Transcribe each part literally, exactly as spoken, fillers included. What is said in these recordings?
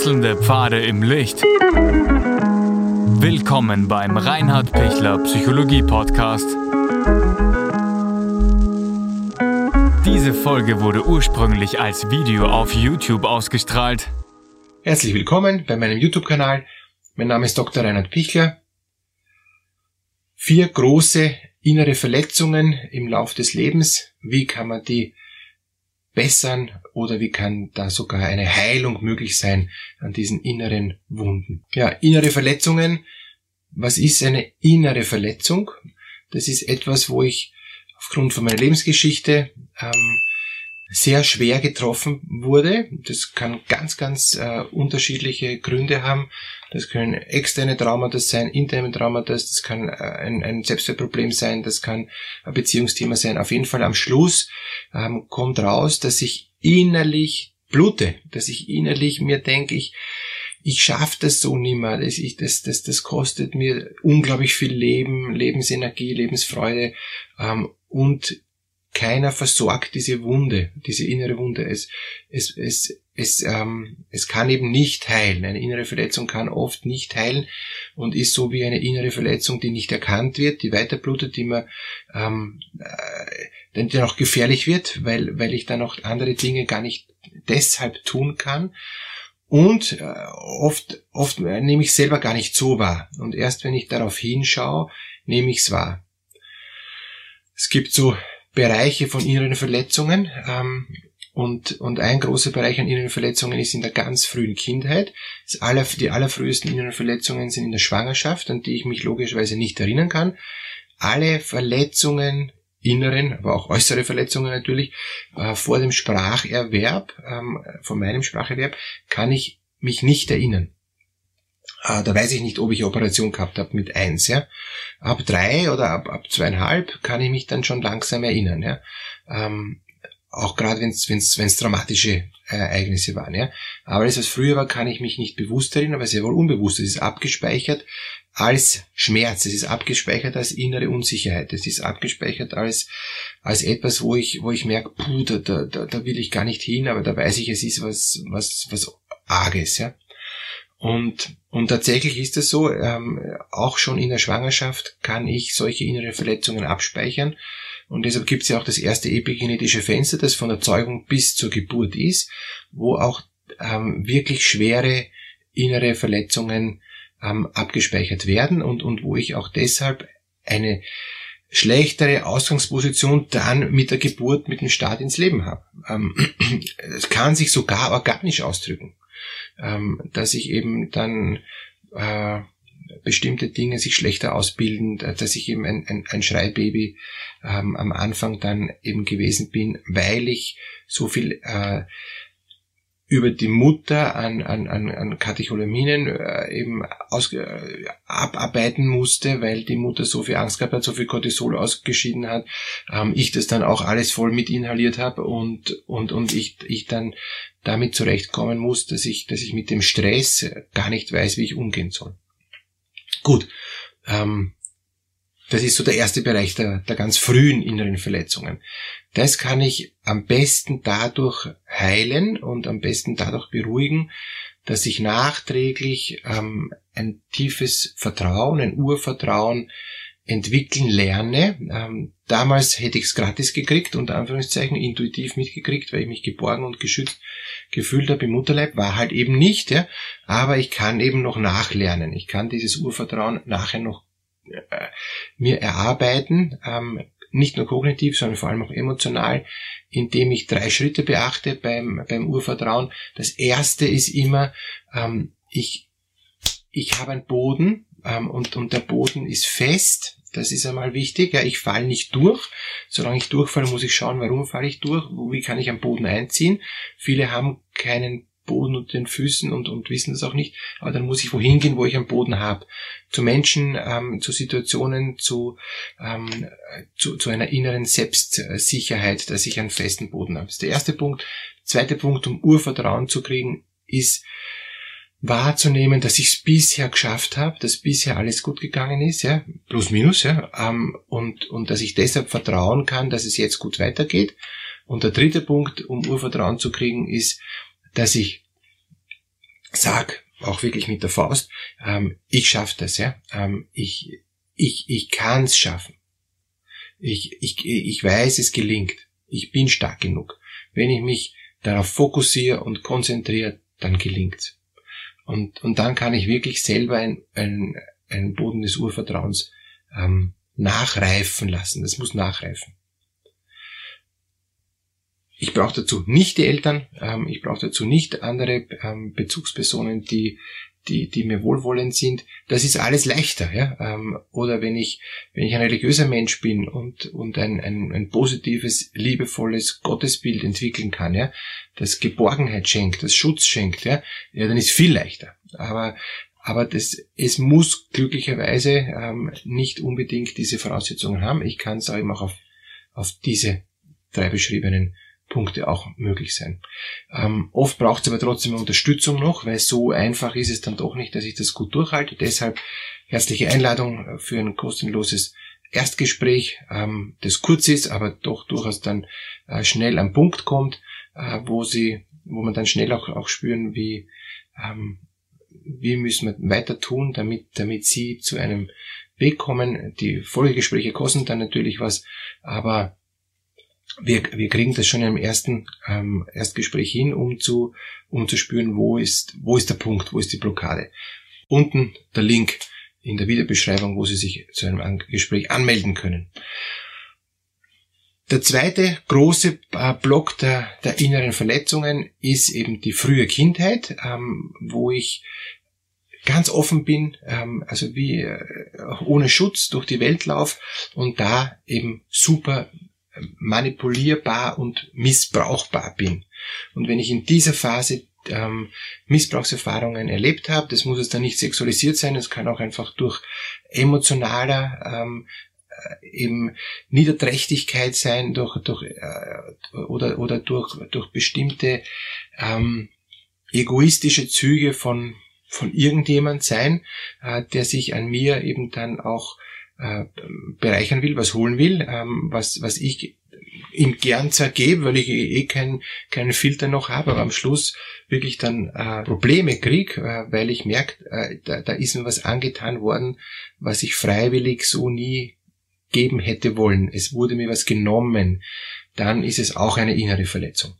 Wechselnde Pfade im Licht. Willkommen beim Reinhard Pichler Psychologie Podcast. Diese Folge wurde ursprünglich als Video auf YouTube ausgestrahlt. Herzlich willkommen bei meinem YouTube-Kanal. Mein Name ist Doktor Reinhard Pichler. Vier große innere Verletzungen im Lauf des Lebens. Wie kann man die bessern oder wie kann da sogar eine Heilung möglich sein an diesen inneren Wunden? Ja, innere Verletzungen. Was ist eine innere Verletzung? Das ist etwas, wo ich aufgrund von meiner Lebensgeschichte ähm, sehr schwer getroffen wurde. Das kann ganz, ganz äh, unterschiedliche Gründe haben. Das können externe Traumata sein, interne Traumata, das kann äh, ein, ein Selbstwertproblem sein, das kann ein Beziehungsthema sein. Auf jeden Fall am Schluss ähm, kommt raus, dass ich innerlich blute, dass ich innerlich mir denke, ich ich schaffe das so nimmer, das, ich, das, das, das kostet mir unglaublich viel Leben, Lebensenergie, Lebensfreude ähm, und keiner versorgt diese Wunde, diese innere Wunde. Es, es, es, es, ähm, es kann eben nicht heilen. Eine innere Verletzung kann oft nicht heilen und ist so wie eine innere Verletzung, die nicht erkannt wird, die weiterblutet, die man, ähm, äh, die dann auch gefährlich wird, weil, weil ich dann auch andere Dinge gar nicht deshalb tun kann. Und äh, oft, oft nehme ich selber gar nicht so wahr. Und erst wenn ich darauf hinschaue, nehme ich es wahr. Es gibt so Bereiche von inneren Verletzungen ähm, und und ein großer Bereich an inneren Verletzungen ist in der ganz frühen Kindheit. Das aller, die allerfrühesten inneren Verletzungen sind in der Schwangerschaft, an die ich mich logischerweise nicht erinnern kann. Alle Verletzungen, inneren, aber auch äußere Verletzungen natürlich, äh, vor dem Spracherwerb, ähm, von meinem Spracherwerb, kann ich mich nicht erinnern. Uh, da weiß ich nicht, ob ich eine Operation gehabt habe mit eins, ja. Ab drei oder ab, ab zweieinhalb kann ich mich dann schon langsam erinnern, ja. Ähm, auch gerade wenn es wenn's, wenn's dramatische äh, Ereignisse waren, ja. Aber alles, was früher war, kann ich mich nicht bewusst erinnern, aber sehr wohl unbewusst. Es ist abgespeichert als Schmerz, es ist abgespeichert als innere Unsicherheit, es ist abgespeichert als als etwas, wo ich wo ich merke, puh, da, da, da will ich gar nicht hin, aber da weiß ich, es ist was was was Arges, ja. Und, und tatsächlich ist es so, ähm, auch schon in der Schwangerschaft kann ich solche innere Verletzungen abspeichern. Und deshalb gibt es ja auch das erste epigenetische Fenster, das von der Zeugung bis zur Geburt ist, wo auch ähm, wirklich schwere innere Verletzungen ähm, abgespeichert werden und, und wo ich auch deshalb eine schlechtere Ausgangsposition dann mit der Geburt, mit dem Start ins Leben habe. Ähm, es kann sich sogar organisch ausdrücken. Ähm, dass sich eben dann äh, bestimmte Dinge sich schlechter ausbilden, dass ich eben ein, ein, ein Schreibaby ähm, am Anfang dann eben gewesen bin, weil ich so viel äh, über die Mutter an, an, an, an Katecholaminen äh, eben aus, äh, abarbeiten musste, weil die Mutter so viel Angst gehabt hat, so viel Cortisol ausgeschieden hat, ähm, ich das dann auch alles voll mit inhaliert habe und und und ich ich dann damit zurechtkommen muss, dass ich dass ich mit dem Stress gar nicht weiß, wie ich umgehen soll. Gut, ähm, das ist so der erste Bereich der, der ganz frühen inneren Verletzungen. Das kann ich am besten dadurch heilen und am besten dadurch beruhigen, dass ich nachträglich ähm, ein tiefes Vertrauen, ein Urvertrauen entwickeln lerne. Ähm, damals hätte ich es gratis gekriegt, unter Anführungszeichen intuitiv mitgekriegt, weil ich mich geborgen und geschützt gefühlt habe im Mutterleib, war halt eben nicht, ja. Aber ich kann eben noch nachlernen. Ich kann dieses Urvertrauen nachher noch äh, mir erarbeiten, ähm, nicht nur kognitiv, sondern vor allem auch emotional, indem ich drei Schritte beachte beim beim Urvertrauen. Das erste ist immer, ähm, ich ich habe einen Boden ähm, und und der Boden ist fest. Das ist einmal wichtig. Ja, ich falle nicht durch. Solange ich durchfalle, muss ich schauen, warum falle ich durch, wie kann ich am Boden einziehen. Viele haben keinen Boden unter den Füßen und, und wissen das auch nicht, aber dann muss ich wohin gehen, wo ich einen Boden habe. Zu Menschen, ähm, zu Situationen, zu, ähm, zu, zu einer inneren Selbstsicherheit, dass ich einen festen Boden habe. Das ist der erste Punkt. Der zweite Punkt, um Urvertrauen zu kriegen, ist wahrzunehmen, dass ich es bisher geschafft habe, dass bisher alles gut gegangen ist, ja, plus minus, ja, ähm, und, und dass ich deshalb vertrauen kann, dass es jetzt gut weitergeht. Und der dritte Punkt, um Urvertrauen zu kriegen, ist, dass ich sag auch wirklich mit der Faust, ähm, ich schaffe das, ja, ähm, ich ich ich kann es schaffen. Ich ich ich weiß, es gelingt. Ich bin stark genug. Wenn ich mich darauf fokussiere und konzentriere, dann gelingt's. Und und dann kann ich wirklich selber ein ein ein Boden des Urvertrauens ähm, nachreifen lassen. Das muss nachreifen. Ich brauche dazu nicht die Eltern, ähm, ich brauche dazu nicht andere ähm, Bezugspersonen, die die die mir wohlwollend sind. Das ist alles leichter, ja. Ähm, oder wenn ich wenn ich ein religiöser Mensch bin und und ein ein, ein positives, liebevolles Gottesbild entwickeln kann, ja, das Geborgenheit schenkt, das Schutz schenkt, ja, ja, dann ist viel leichter. Aber aber das es muss glücklicherweise ähm, nicht unbedingt diese Voraussetzungen haben. Ich kann es auch eben auch auf auf diese drei beschriebenen Punkte auch möglich sein. Ähm, oft braucht es aber trotzdem Unterstützung noch, weil so einfach ist es dann doch nicht, dass ich das gut durchhalte. Deshalb herzliche Einladung für ein kostenloses Erstgespräch, ähm, das kurz ist, aber doch durchaus dann äh, schnell am Punkt kommt, äh, wo sie, wo man dann schnell auch, auch spüren, wie, ähm, wie müssen wir weiter tun, damit, damit sie zu einem Weg kommen. Die Folgegespräche kosten dann natürlich was, aber Wir, wir kriegen das schon im ersten ähm, Erstgespräch hin, um zu, um zu spüren, wo ist, wo ist der Punkt, wo ist die Blockade. Unten der Link in der Videobeschreibung, wo Sie sich zu einem Gespräch anmelden können. Der zweite große äh, Block der, der inneren Verletzungen ist eben die frühe Kindheit, ähm, wo ich ganz offen bin, ähm, also wie äh, ohne Schutz durch die Welt laufe und da eben super manipulierbar und missbrauchbar bin. Und wenn ich in dieser Phase ähm, Missbrauchserfahrungen erlebt habe, das muss es dann nicht sexualisiert sein, es kann auch einfach durch emotionaler ähm, eben Niederträchtigkeit sein, durch, durch äh, oder oder durch durch bestimmte ähm, egoistische Züge von von irgendjemand sein, äh, der sich an mir eben dann auch bereichern will, was holen will, was was ich ihm gern zergebe, weil ich eh keinen keinen Filter noch habe, aber am Schluss wirklich dann äh, Probleme krieg, äh, weil ich merke, äh, da, da ist mir was angetan worden, was ich freiwillig so nie geben hätte wollen. Es wurde mir was genommen. Dann ist es auch eine innere Verletzung.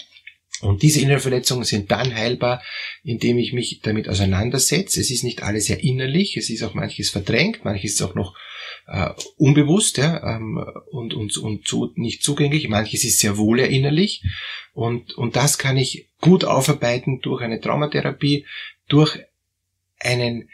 Und diese inneren Verletzungen sind dann heilbar, indem ich mich damit auseinandersetze. Es ist nicht alles sehr innerlich, es ist auch manches verdrängt, manches ist auch noch äh, unbewusst, ja, ähm, und, und, und zu, nicht zugänglich, manches ist sehr wohl erinnerlich. Und, und das kann ich gut aufarbeiten durch eine Traumatherapie, durch einen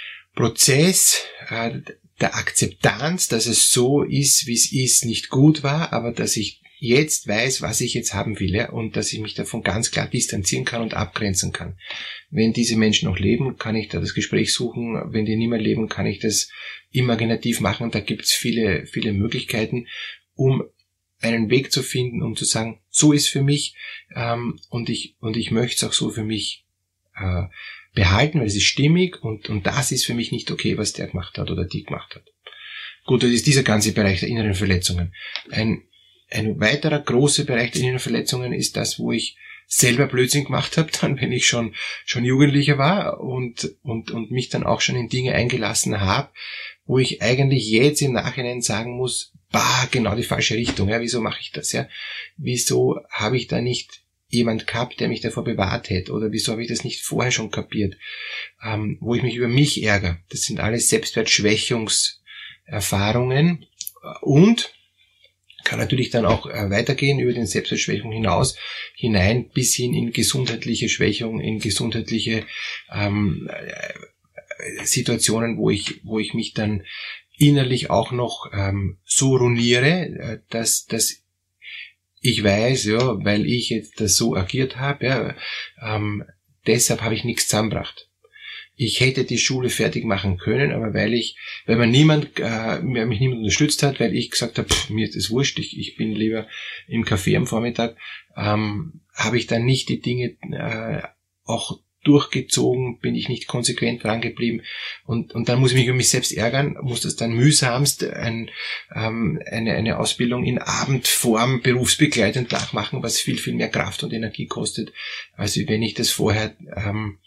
Prozess äh, der Akzeptanz, dass es so ist, wie es ist, nicht gut war, aber dass ich jetzt weiß, was ich jetzt haben will, ja, und dass ich mich davon ganz klar distanzieren kann und abgrenzen kann. Wenn diese Menschen noch leben, kann ich da das Gespräch suchen. Wenn die nicht mehr leben, kann ich das imaginativ machen. Da gibt es viele, viele Möglichkeiten, um einen Weg zu finden, um zu sagen, so ist für mich ähm, und ich und ich möchte es auch so für mich äh, behalten, weil es ist stimmig und und das ist für mich nicht okay, was der gemacht hat oder die gemacht hat. Gut, das ist dieser ganze Bereich der inneren Verletzungen. Ein Ein weiterer großer Bereich der inneren Verletzungen ist das, wo ich selber Blödsinn gemacht habe, dann wenn ich schon schon Jugendlicher war und und und mich dann auch schon in Dinge eingelassen habe, wo ich eigentlich jetzt im Nachhinein sagen muss, bah, genau die falsche Richtung. Ja, wieso mache ich das? Ja, wieso habe ich da nicht jemand gehabt, der mich davor bewahrt hätte? Oder wieso habe ich das nicht vorher schon kapiert? Ähm, wo ich mich über mich ärgere. Das sind alles Selbstwertschwächungserfahrungen und kann natürlich dann auch weitergehen über den Selbstwertschwächung hinaus, hinein bis hin in gesundheitliche Schwächung, in gesundheitliche ähm, Situationen, wo ich, wo ich mich dann innerlich auch noch ähm, so ruiniere, dass, dass ich weiß, ja, weil ich jetzt das so agiert habe, ja, ähm, deshalb habe ich nichts zusammengebracht. Ich hätte die Schule fertig machen können, aber weil ich, weil man niemand, äh, mich niemand unterstützt hat, weil ich gesagt habe, pff, mir ist das wurscht, ich, ich bin lieber im Café am Vormittag, ähm, habe ich dann nicht die Dinge äh, auch durchgezogen, bin ich nicht konsequent dran geblieben und und dann muss ich mich über mich selbst ärgern, muss das dann mühsamst ein, ähm, eine eine Ausbildung in Abendform berufsbegleitend nachmachen, was viel viel mehr Kraft und Energie kostet, als wenn ich das vorher ähm,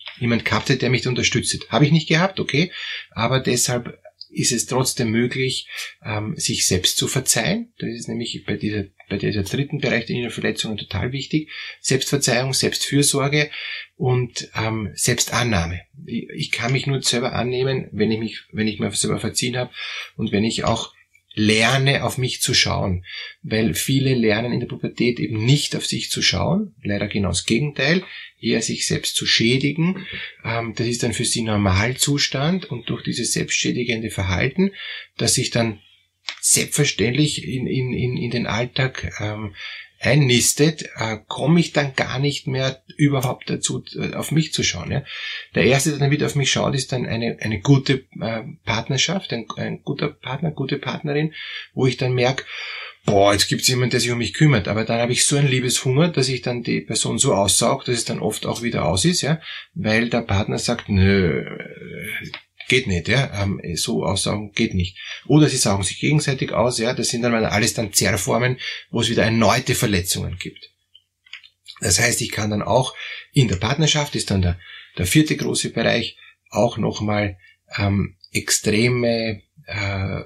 jemand gehabt hätte, der mich unterstützt hätte. Habe ich nicht gehabt, okay, aber deshalb ist es trotzdem möglich, ähm, sich selbst zu verzeihen. Das ist nämlich bei dieser, bei dieser dritten Bereich der inneren Verletzungen total wichtig. Selbstverzeihung, Selbstfürsorge und ähm, Selbstannahme. Ich, ich kann mich nur selber annehmen, wenn ich mich, wenn ich mir selber verziehen habe und wenn ich auch lerne, auf mich zu schauen, weil viele lernen in der Pubertät eben nicht auf sich zu schauen, leider genau das Gegenteil, eher sich selbst zu schädigen. Das ist dann für sie Normalzustand und durch dieses selbstschädigende Verhalten, das sich dann selbstverständlich in, in, in, in den Alltag ähm, einnistet, äh, komme ich dann gar nicht mehr überhaupt dazu, äh, auf mich zu schauen. Ja? Der Erste, der dann wieder auf mich schaut, ist dann eine eine gute äh, Partnerschaft, ein, ein guter Partner, gute Partnerin, wo ich dann merke, boah, jetzt gibt's jemanden, der sich um mich kümmert, aber dann habe ich so einen Liebeshunger, dass ich dann die Person so aussauge, dass es dann oft auch wieder aus ist, ja, weil der Partner sagt, nö, geht nicht, ja, ähm, so aussaugen geht nicht. Oder sie saugen sich gegenseitig aus, ja, das sind dann mal alles dann Zerrformen, wo es wieder erneute Verletzungen gibt. Das heißt, ich kann dann auch in der Partnerschaft, ist dann der, der vierte große Bereich, auch nochmal ähm, extreme äh,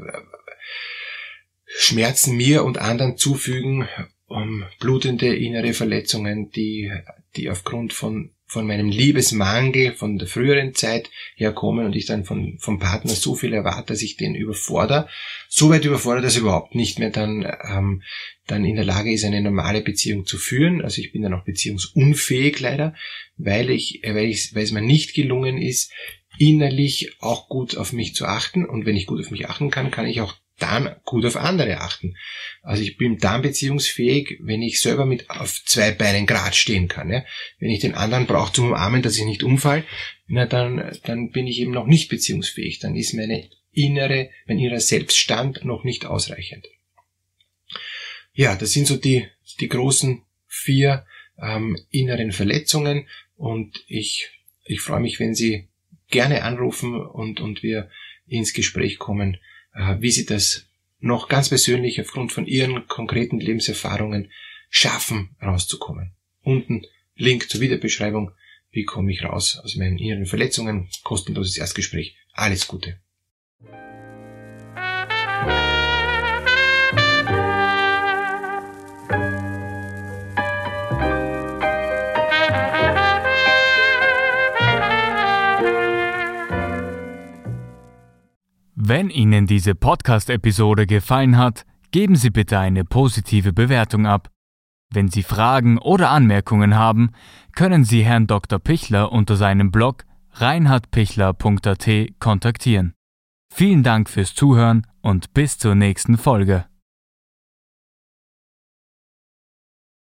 Schmerzen mir und anderen zufügen, um blutende innere Verletzungen, die, die aufgrund von von meinem Liebesmangel von der früheren Zeit herkommen und ich dann von, vom Partner so viel erwarte, dass ich den überfordere, so weit überfordere, dass er überhaupt nicht mehr dann, ähm, dann in der Lage ist, eine normale Beziehung zu führen. Also ich bin dann auch beziehungsunfähig leider, weil ich, weil ich, weil es mir nicht gelungen ist, innerlich auch gut auf mich zu achten. Und wenn ich gut auf mich achten kann, kann ich auch dann gut auf andere achten. Also ich bin dann beziehungsfähig, wenn ich selber mit auf zwei Beinen gerade stehen kann. Ja? Wenn ich den anderen brauche zum Umarmen, dass ich nicht umfall, na dann, dann bin ich eben noch nicht beziehungsfähig. Dann ist meine innere, mein innerer Selbststand noch nicht ausreichend. Ja, das sind so die, die großen vier ähm, inneren Verletzungen und ich, ich freue mich, wenn Sie gerne anrufen und, und wir ins Gespräch kommen, wie Sie das noch ganz persönlich aufgrund von Ihren konkreten Lebenserfahrungen schaffen, rauszukommen. Unten Link zur Videobeschreibung. Wie komme ich raus aus meinen inneren Verletzungen? Kostenloses Erstgespräch. Alles Gute. Wenn Ihnen diese Podcast-Episode gefallen hat, geben Sie bitte eine positive Bewertung ab. Wenn Sie Fragen oder Anmerkungen haben, können Sie Herrn Doktor Pichler unter seinem Blog reinhard pichler punkt a t kontaktieren. Vielen Dank fürs Zuhören und bis zur nächsten Folge.